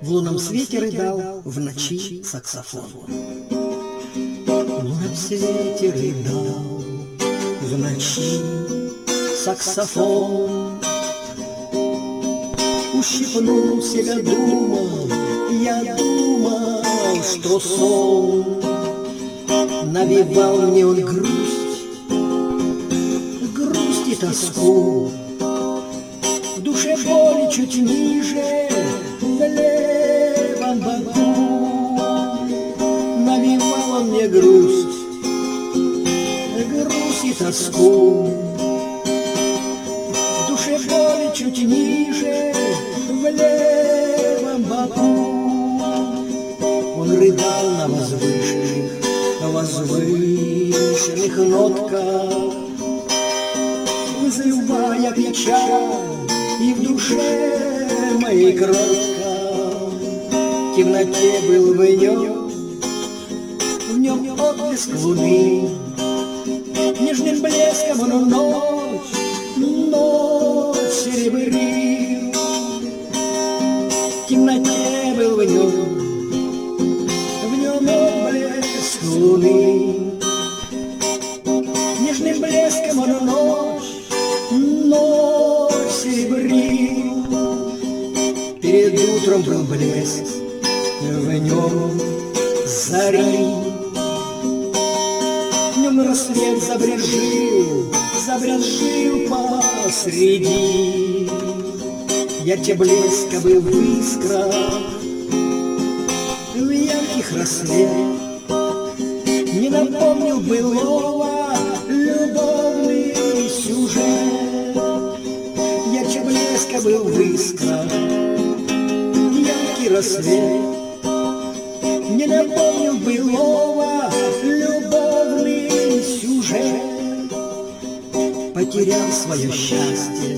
В лунном свете рыдал в ночи саксофон. В лунном свете рыдал в ночи саксофон. Ущипнул себя, думал, я думал, что сон. Навевал мне он грусть и тоску. В душе боли чуть ниже, в левом боку. Навевал он мне грусть и тоску. В душе боли чуть ниже, в левом боку. Он рыдал на возвышенных нотках, вызывая печаль и в душе моей кротко. В темноте был в нем отблеск луны. Нежным блеском он ночь серебрил. В темноте был в нем отблеск луны. Нежным блеском он ночь серебрил. Перед утром был блеск в нем зари. В нем рассвет забрежил посреди. Ярче блеска был в искрах, в ярких рассвет. Не напомнил былого любовный сюжет. Ярче блеска был в искрах, яркий рассвет. Не напомнил былого любовный сюжет. Потерял свое счастье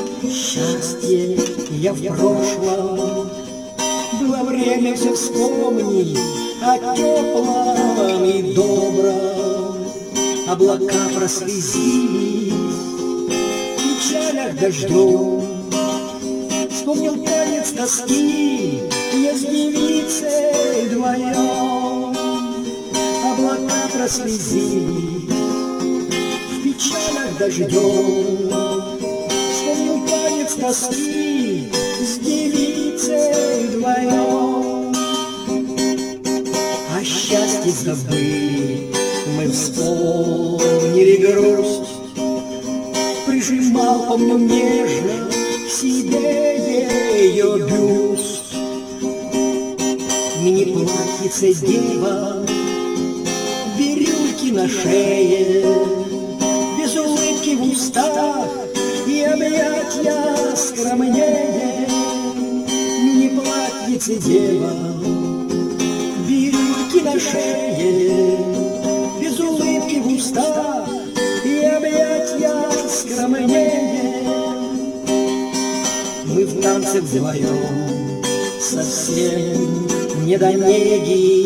я в прошлом. Было время все вспомнить о теплом и добром. Облака прослезились в печалях дождем. Вспомнил танец тоски я с девицей вдвоем. Облака прослезились в печалях дождем. Вспомнил танец тоски с девицей вдвоем. О счастье забыли, мы вспомнили грусть. Прижимал, помню, нежно к себе ее бюст. Мини-платьице дева, бирюльки на шее, без улыбки в устах и объятья скромнее. Мини-платьице дева, бирюльки на шее, без улыбки в устах и объятья скромнее. Мы в танце вдвоем, совсем не до неги.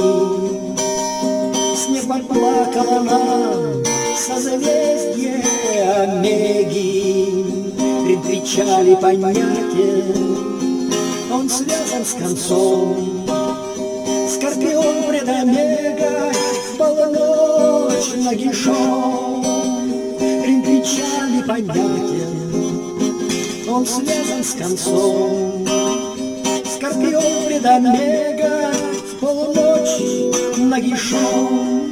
Снег поплакала нам созвездие Омеги. Пред печали понятен, он связан с концом. Скорпион пред Омегой в полночь нагишом. Рим печали понятен, он связан с концом. Скорпион пред Омегой в полночь нагишом.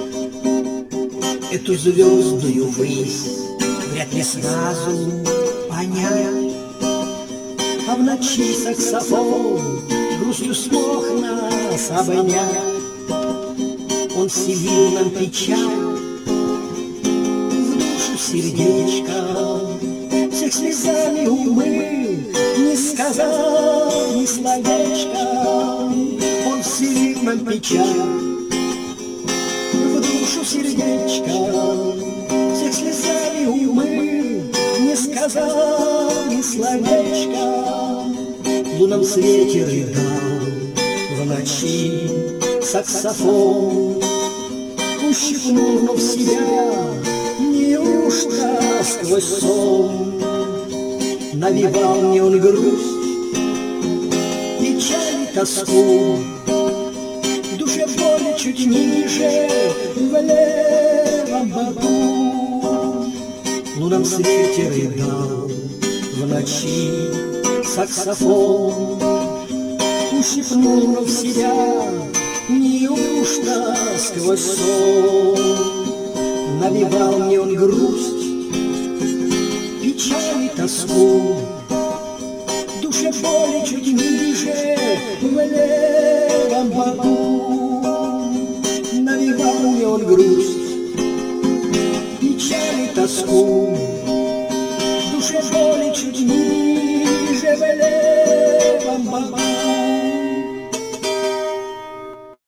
Эту звездную высь вряд ли сразу понять, а в ночи саксофон грустью смог нас обнять. Он вселил нам печаль в душу сердечко, всех слезами умыл, не сказал ни словечка. Он вселил нам печаль в душу сердечко, всех слезами умыл, не сказал ни словечка. В лунном свете рыдал в ночи саксофон. Ущипнув себя, неужто сквозь сон навевал мне он грусть, печаль тоску, в душе боли чуть ниже, в левом боку. В лунном свете рыдал в ночи саксофон, ущипнув себя неуж сквозь сон. Навевал мне он грусть, печаль и тоску, в душе боли чуть ниже, в левом боку. Навевал мне он грусть, печаль и тоску, в душе боли чуть ниже, в левом